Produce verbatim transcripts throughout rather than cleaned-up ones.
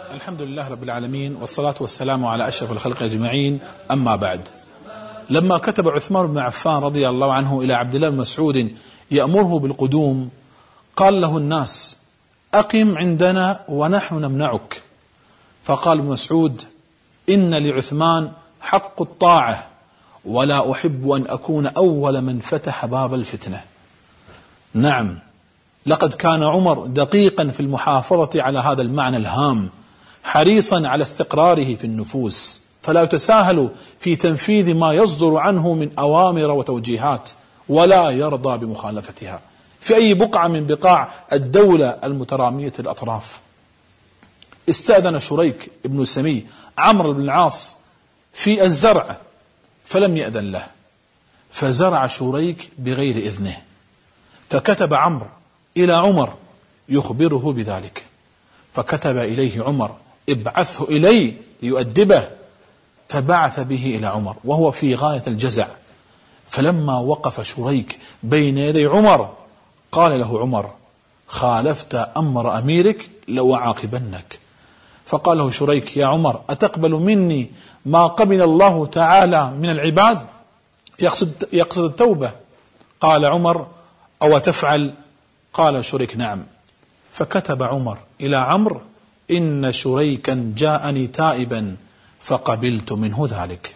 الحمد لله رب العالمين، والصلاة والسلام على أشرف الخلق أجمعين، أما بعد. لما كتب عثمان بن عفان رضي الله عنه إلى عبد الله بن مسعود يأمره بالقدوم، قال له الناس: أقم عندنا ونحن نمنعك. فقال ابن مسعود: إن لعثمان حق الطاعة، ولا أحب أن أكون أول من فتح باب الفتنة. نعم، لقد كان عمر دقيقا في المحافظة على هذا المعنى الهام، حريصا على استقراره في النفوس، فلا يتساهل في تنفيذ ما يصدر عنه من أوامر وتوجيهات، ولا يرضى بمخالفتها في أي بقعة من بقاع الدولة المترامية الأطراف. استأذن شريك بن سمي عمرو بن العاص في الزرع فلم يأذن له، فزرع شريك بغير إذنه، فكتب عمرو إلى عمر يخبره بذلك، فكتب إليه عمر: ابعثه إلي ليؤدبه. فبعث به إلى عمر وهو في غاية الجزع، فلما وقف شريك بين يدي عمر قال له عمر: خالفت أمر أميرك لو عاقبنك. فقال له شريك: يا عمر، أتقبل مني ما قبل الله تعالى من العباد؟ يقصد, يقصد التوبة. قال عمر: أو تفعل؟ قال شريك: نعم. فكتب عمر إلى عمرو: إن شريكا جاءني تائبا فقبلت منه ذلك.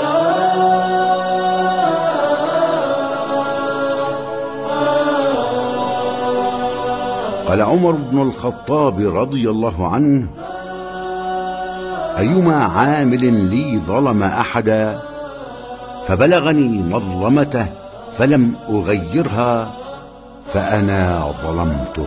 قال عمر بن الخطاب رضي الله عنه: أيما عامل لي ظلم أحدا فبلغني مظلمته فلم أغيرها فأنا ظلمته.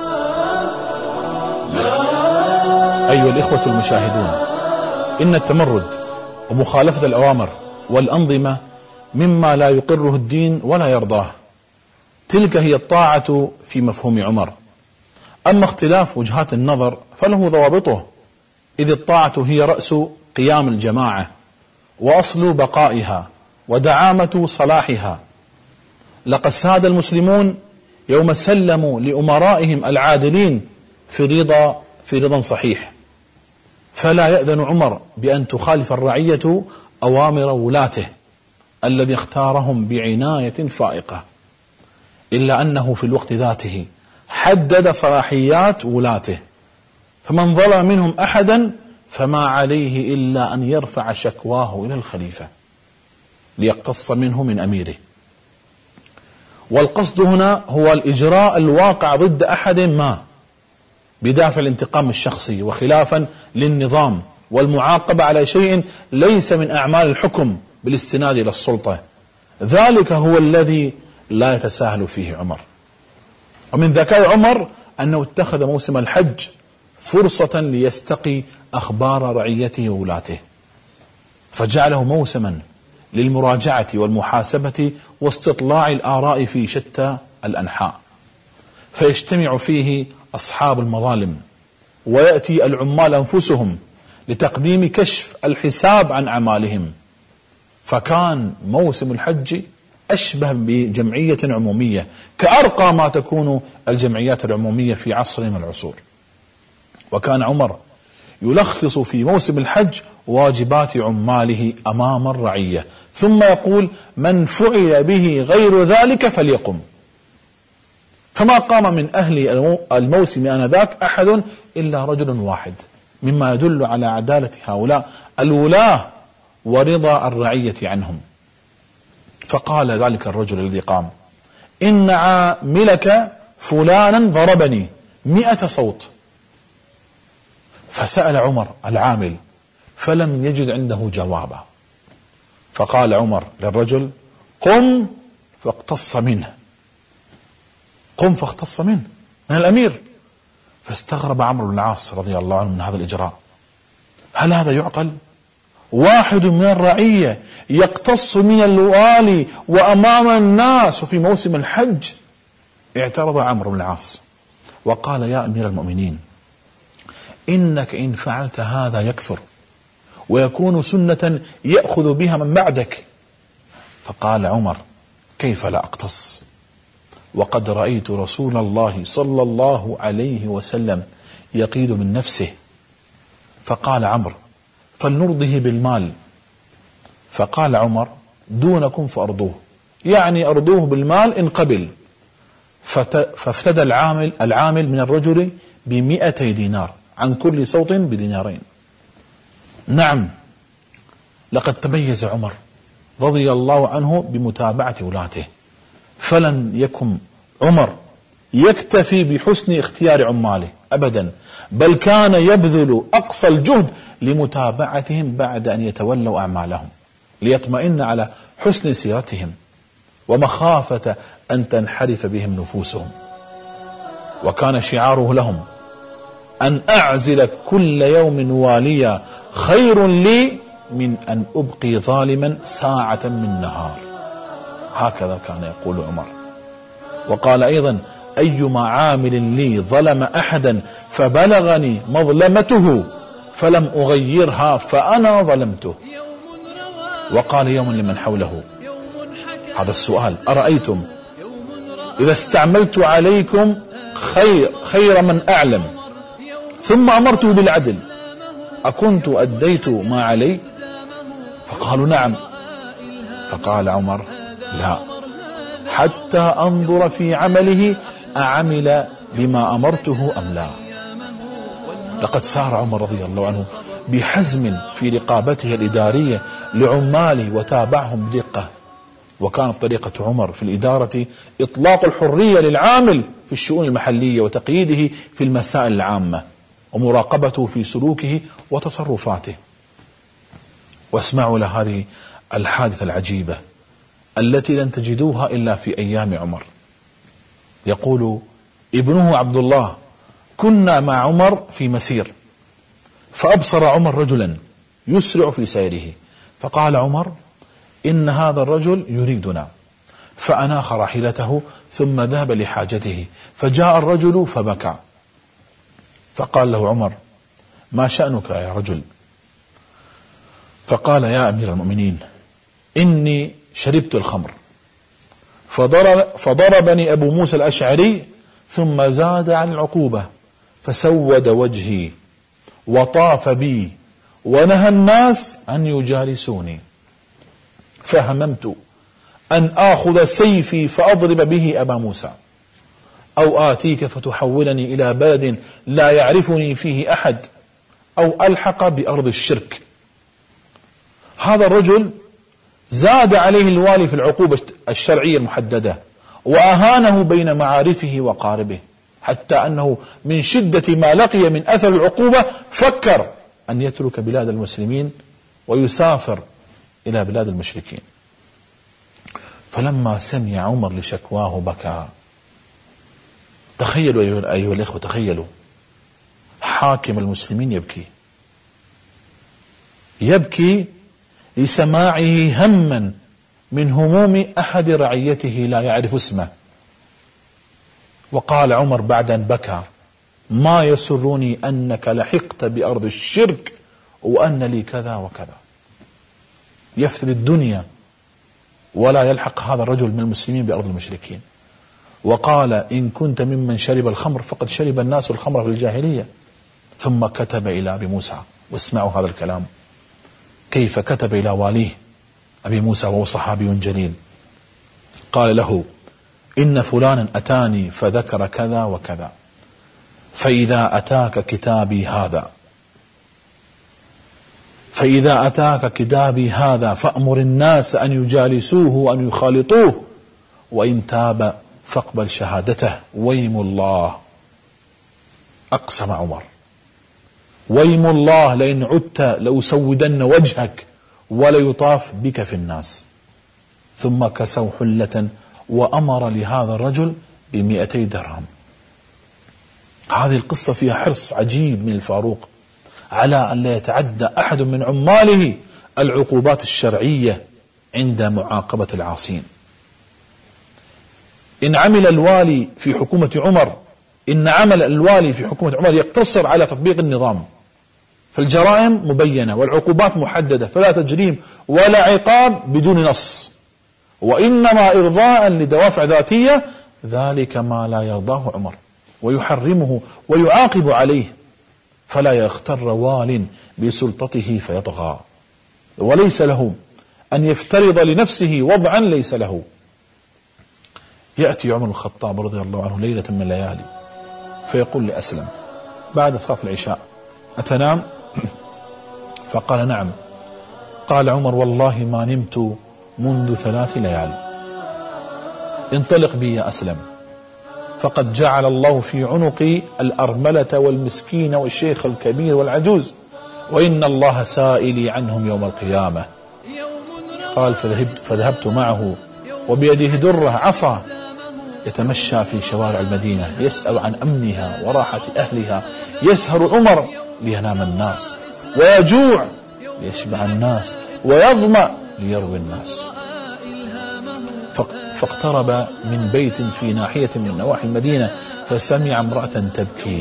أيها الإخوة المشاهدون، إن التمرد ومخالفة الأوامر والأنظمة مما لا يقره الدين ولا يرضاه، تلك هي الطاعة في مفهوم عمر. أما اختلاف وجهات النظر فله ضوابطه، إذ الطاعة هي رأس قيام الجماعة وأصل بقائها ودعامة صلاحها. لقد ساد المسلمون يوم سلموا لأمرائهم العادلين في رضا في رضا صحيح، فلا يأذن عمر بأن تخالف الرعية أوامر ولاته الذي اختارهم بعناية فائقة، إلا أنه في الوقت ذاته حدد صلاحيات ولاته، فمن ظلم منهم أحدا فما عليه إلا أن يرفع شكواه إلى الخليفة ليقتص منه من أميره. والقصد هنا هو الإجراء الواقع ضد أحد ما بدافع الانتقام الشخصي وخلافا للنظام، والمعاقبة على شيء ليس من أعمال الحكم بالاستناد إلى السلطة. ذلك هو الذي لا يتساهل فيه عمر. ومن ذكاء عمر أنه اتخذ موسم الحج فرصة ليستقي أخبار رعيته وولاته، فجعله موسما للمراجعة والمحاسبة واستطلاع الآراء في شتى الأنحاء، فيجتمع فيه أصحاب المظالم ويأتي العمال أنفسهم لتقديم كشف الحساب عن أعمالهم. فكان موسم الحج أشبه بجمعية عمومية، كأرقى ما تكون الجمعيات العمومية في عصر من العصور. وكان عمر يلخص في موسم الحج واجبات عماله أمام الرعية، ثم يقول: من فعل به غير ذلك فليقم. فما قام من أهل الموسم آنذاك أحد إلا رجل واحد، مما يدل على عدالة هؤلاء الولاة ورضا الرعية عنهم. فقال ذلك الرجل الذي قام: إن عاملك فلانا ضربني مئة صوت. فسأل عمر العامل فلم يجد عنده جوابا، فقال عمر للرجل: قم فاقتص منه. قم فاقتص منه من الأمير. فاستغرب عمرو بن العاص رضي الله عنه من هذا الإجراء. هل هذا يعقل؟ واحد من الرعية يقتص من الوالي وأمام الناس وفي موسم الحج؟ اعترض عمرو بن العاص وقال: يا أمير المؤمنين، إنك إن فعلت هذا يكثر ويكون سنة يأخذ بها من بعدك. فقال عمر: كيف لا أقتص وقد رأيت رسول الله صلى الله عليه وسلم يقيد من نفسه فقال عمرو فلنرضه بالمال. فقال عمر دونكم فأرضوه، يعني أرضوه بالمال إن قبل. فافتدى العامل, العامل من الرجل بمئتي دينار عن كل صوت بدينارين. نعم، لقد تميز عمر رضي الله عنه بمتابعة ولاته، فلن يكن عمر يكتفي بحسن اختيار عماله أبدا، بل كان يبذل أقصى الجهد لمتابعتهم بعد أن يتولوا أعمالهم، ليطمئن على حسن سيرتهم ومخافة أن تنحرف بهم نفوسهم. وكان شعاره لهم أن أعزل كل يوم واليا خير لي من أن أبقي ظالما ساعة من نهار. هكذا كان يقول عمر. وقال أيضا أيما عامل لي ظلم أحدا فبلغني مظلمته فلم أغيرها فأنا ظلمته. وقال يوم لمن حوله هذا السؤال: أرأيتم إذا استعملت عليكم خير, خير من أعلم ثم أمرته بالعدل أكنت أديت ما علي؟ فقالوا نعم. فقال عمر: لا، حتى أنظر في عمله أعمل بما أمرته أم لا. لقد سار عمر رضي الله عنه بحزم في رقابته الإدارية لعماله وتابعهم بدقة. وكانت طريقة عمر في الإدارة إطلاق الحرية للعامل في الشؤون المحلية وتقييده في المسائل العامة ومراقبته في سلوكه وتصرفاته. واسمعوا لهذه الحادثة العجيبة التي لن تجدوها إلا في أيام عمر. يقول ابنه عبد الله: كنا مع عمر في مسير فأبصر عمر رجلا يسرع في سيره، فقال عمر: إن هذا الرجل يريدنا. فأناخ راحلته ثم ذهب لحاجته، فجاء الرجل فبكى، فقال له عمر: ما شأنك يا رجل؟ فقال: يا أمير المؤمنين، إني شربت الخمر فضرب فضربني أبو موسى الأشعري ثم زاد عن العقوبة فسود وجهي وطاف بي ونهى الناس أن يجالسوني، فهممت أن آخذ سيفي فأضرب به أبا موسى أو آتيك فتحولني إلى بلد لا يعرفني فيه أحد أو ألحق بأرض الشرك. هذا الرجل زاد عليه الوالي في العقوبة الشرعية المحددة وأهانه بين معارفه وقاربه، حتى أنه من شدة ما لقي من أثر العقوبة فكر أن يترك بلاد المسلمين ويسافر إلى بلاد المشركين. فلما سمع عمر لشكواه بكى. تخيلوا أيها الإخوة، تخيلوا حاكم المسلمين يبكي يبكي لسماعه هما من هموم أحد رعيته لا يعرف اسمه. وقال عمر بعد أن بكى: ما يسرني أنك لحقت بأرض الشرك وأن لي كذا وكذا. يفتدي الدنيا ولا يلحق هذا الرجل من المسلمين بأرض المشركين. وقال: إن كنت ممن شرب الخمر فقد شرب الناس الخمر في الجاهلية. ثم كتب إلى أبي موسى، واسمعوا هذا الكلام كيف كتب إلى واليه أبي موسى وهو صحابي جليل. قال له: إن فلانا أتاني فذكر كذا وكذا، فإذا أتاك كتابي هذا فإذا أتاك كتابي هذا فأمر الناس أن يجالسوه وأن يخالطوه، وإن تاب فاقبل شهادته. ويم الله، أقسم عمر، ويم الله لئن عدت لأسودن وجهك وليطاف بك في الناس. ثم كسوا حلة وأمر لهذا الرجل بمئتي درهم. هذه القصة فيها حرص عجيب من الفاروق على أن لا يتعدى أحد من عماله العقوبات الشرعية عند معاقبة العاصين. إن عمل الوالي في حكومة عمر إن عمل الوالي في حكومة عمر يقتصر على تطبيق النظام، فالجرائم مبينة والعقوبات محددة، فلا تجريم ولا عقاب بدون نص، وإنما إرضاء لدوافع ذاتية، ذلك ما لا يرضاه عمر ويحرمه ويعاقب عليه. فلا يغتر وال بسلطته فيطغى، وليس له أن يفترض لنفسه وضعا ليس له. يأتي عمر بن الخطاب رضي الله عنه ليلة من الليالي فيقول لأسلم بعد صلاة العشاء: أتنام؟ فقال: نعم. قال عمر: والله ما نمت منذ ثلاث ليال. انطلق بي يا أسلم، فقد جعل الله في عنقي الأرملة والمسكين والشيخ الكبير والعجوز، وإن الله سائلي عنهم يوم القيامة. قال: فذهبت, فذهبت معه وبيده درة عصا يتمشى في شوارع المدينة يسأل عن أمنها وراحة أهلها. يسهر عمر لينام الناس، ويجوع ليشبع الناس، ويظمأ ليروي الناس. فاقترب من بيت في ناحية من نواحي المدينة فسمع امرأة تبكي،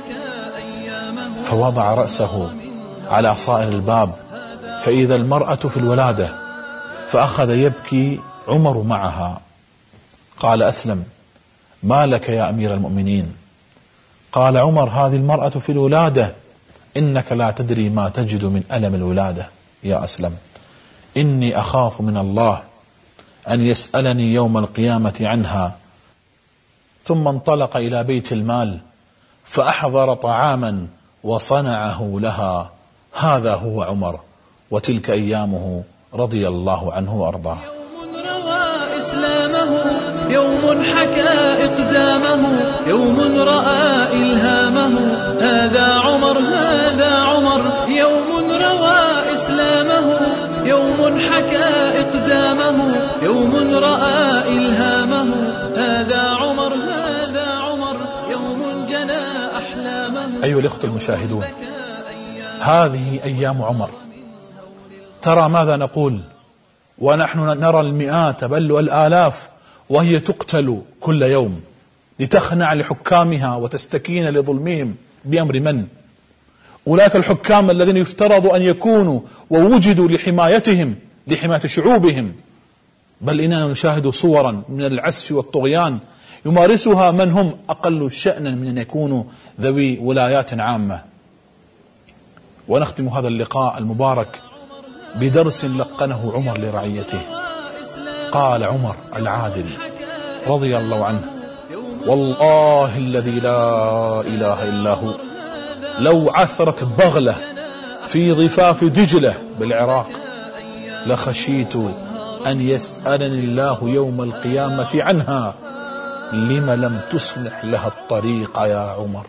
فوضع رأسه على صائر الباب فإذا المرأة في الولادة، فأخذ يبكي عمر معها. قال أسلم: ما لك يا أمير المؤمنين؟ قال عمر: هذه المرأة في الولادة، إنك لا تدري ما تجد من ألم الولادة يا أسلم، إني أخاف من الله أن يسألني يوم القيامة عنها. ثم انطلق إلى بيت المال فأحضر طعاما وصنعه لها. هذا هو عمر، وتلك أيامه رضي الله عنه وأرضاه. يوم روى إسلامه، يوم حكى إقدامه، يوم رأى إلهامه. هذا عمر، هذا عمر. يوم روى إسلامه، يوم حكى إقدامه، يوم رأى إلهامه. هذا عمر، هذا عمر. يوم جنى أحلامه. أيها الإخوة المشاهدون، هذه أيام عمر. ترى ماذا نقول ونحن نرى المئات بل والآلاف وهي تقتل كل يوم لتخنع لحكامها وتستكين لظلمهم بأمر من؟ أولئك الحكام الذين يفترض أن يكونوا ووجدوا لحمايتهم، لحماية شعوبهم. بل إننا نشاهد صورا من العسف والطغيان يمارسها من هم أقل شأنا من أن يكونوا ذوي ولايات عامة. ونختم هذا اللقاء المبارك بدرس لقنه عمر لرعيته. قال عمر العادل رضي الله عنه: والله الذي لا إله إلا هو، لو عثرت بغلة في ضفاف دجلة بالعراق لخشيت أن يسألني الله يوم القيامة عنها، لم لم تصلح لها الطريق يا عمر.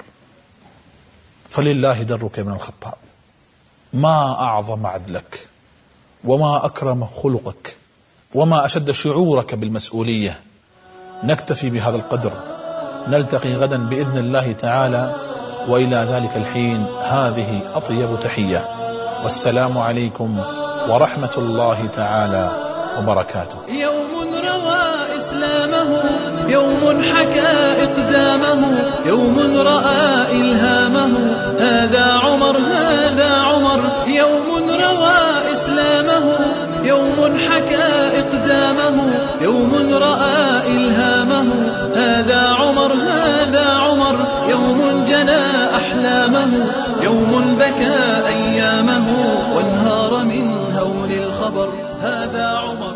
فلله درك من الخطاب، ما أعظم عدلك، وما أكرم خلقك، وما أشد شعورك بالمسؤولية. نكتفي بهذا القدر، نلتقي غدا بإذن الله تعالى، وإلى ذلك الحين هذه أطيب تحية، والسلام عليكم ورحمة الله تعالى وبركاته. يوم روى إسلامه، يوم حكى إقدامه، يوم رأى إلهامه. هذا عمر، هذا عمر. يوم روى إسلامه، يوم حكى إقدامه، يوم رأى إلهامه. هذا عمر، هذا عمر. يوم جنى أحلامه، يوم بكى أيامه وانهار من هول الخبر. هذا عمر.